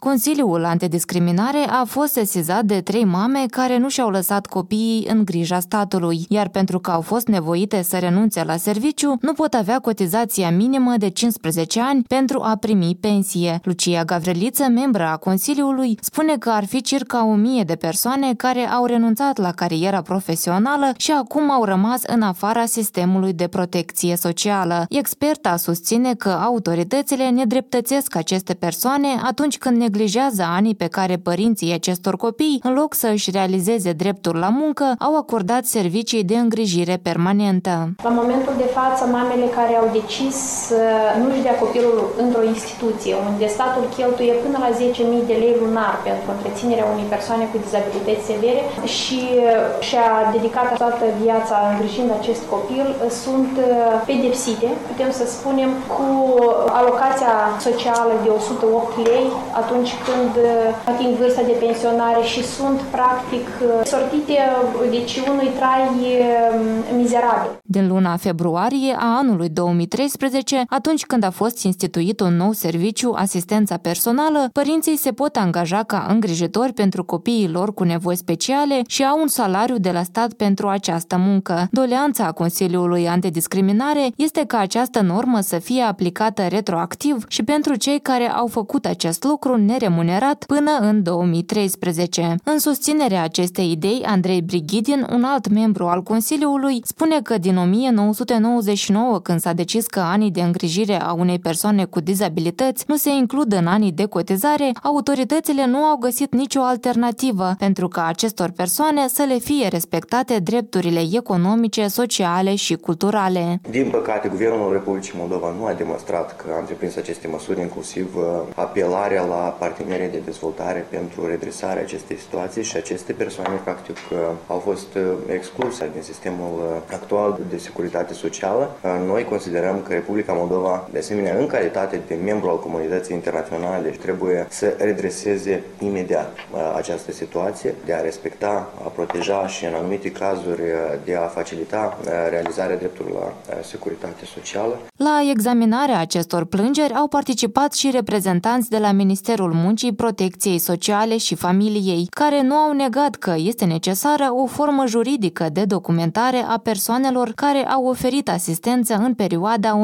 Consiliul Antidiscriminare a fost sesizat de 3 mame care nu și-au lăsat copiii în grija statului, iar pentru că au fost nevoite să renunțe la serviciu, nu pot avea cotizația minimă de 15 ani pentru a primi pensie. Lucia Gavreliță, membră a Consiliului, spune că ar fi circa 1000 de persoane care au renunțat la cariera profesională și acum au rămas în afara sistemului de protecție socială. Experta susține că autoritățile nedreptățesc aceste persoane atunci când neglijează anii pe care părinții acestor copii, în loc să își realizeze dreptul la muncă, au acordat servicii de îngrijire permanentă. La momentul de față, mamele care au decis să nu-și dea copilul într-o instituție, unde statul cheltuie până la 10.000 de lei lunar pentru întreținerea unei persoane cu dizabilități severe și și-a dedicat toată viața îngrijind acest copil, sunt pedepsite, putem să spunem, cu alocația socială de 108 lei atunci când ating vârsta de pensionare și sunt practic sortite deci unui trai mizerabil. Din luna februarie a anului 2013, atunci când a fost instituit un nou serviciu, asistența personală, părinții se pot angaja ca îngrijitori pentru copiii lor cu nevoi speciale și au un salariu de la stat pentru această muncă. Doleanța Consiliului Antidiscriminare este ca această normă să fie aplicată retroactiv și pentru cei care au făcut acest lucru neremunerat până în 2013. În susținerea acestei idei, Andrei Brighidin, un alt membru al Consiliului, spune că din 1999, când s-a decis că anii de îngrijire a unei persoane cu dizabilități nu se includ în anii de cotizare, autoritățile nu au găsit nicio alternativă pentru ca acestor persoane să le fie respectate drepturile economice, sociale și culturale. Din păcate, Guvernul Republicii Moldova nu a demonstrat că a întreprins aceste măsuri, inclusiv apelarea la partenerii de dezvoltare pentru redresarea acestei situații și aceste persoane, practic, au fost excluse din sistemul actual de securitate socială. Noi considerăm că Republica Moldova, de asemenea, în calitate de membru al comunității internaționale, trebuie să redreseze imediat această situație, de a respecta, a proteja și, în anumite cazuri, de a facilita realizarea dreptului la securitate socială. La examinarea acestor plângeri au participat și reprezentanți de la Ministerul Muncii, Protecției Sociale și Familiei, care nu au negat că este necesară o formă juridică de documentare a persoanelor care au oferit asistență în perioada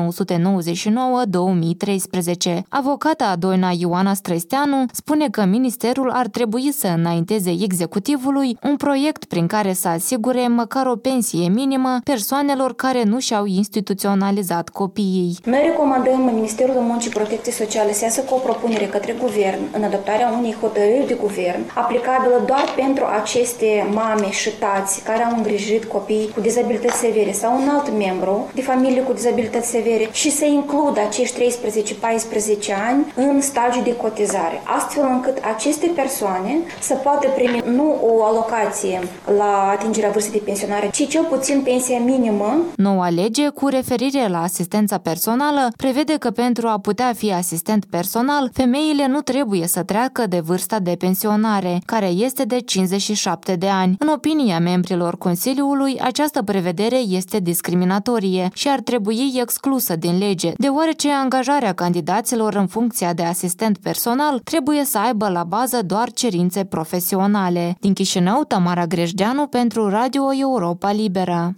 1999-2013. Avocata Doina Ioana Străisteanu spune că Ministerul ar trebui să înainteze executivului un proiect prin care să asigure măcar o pensie minimă persoanelor care nu și-au instituționalizat copiii. Noi recomandăm Ministerul Muncii Protecției Sociale să iasă cu o propunere către guvern în adoptarea unei hotărâri de guvern aplicabilă doar pentru aceste mame și tați care au îngrijit copii cu dizabilități severe sau un alt membru de familie cu dizabilități severe și să includă acești 13-14 ani în stagiul de cotizare, astfel încât aceste persoane să poată primi nu o alocație la atingerea vârstei de pensionare, ci cel puțin pensia minimă. Noua lege cu referire la asistența personală prevede că pentru a putea fi asistent personal, femeile nu trebuie să treacă de vârsta de pensionare, care este de 57 de ani. În opinia membrilor Consiliului, această prevedere este discriminatorie și ar trebui exclusă din lege, deoarece angajarea candidaților în funcția de asistent personal trebuie să aibă la bază doar cerințe profesionale. Din Chișinău, Tamara Grejdeanu pentru Radio Europa Liberă.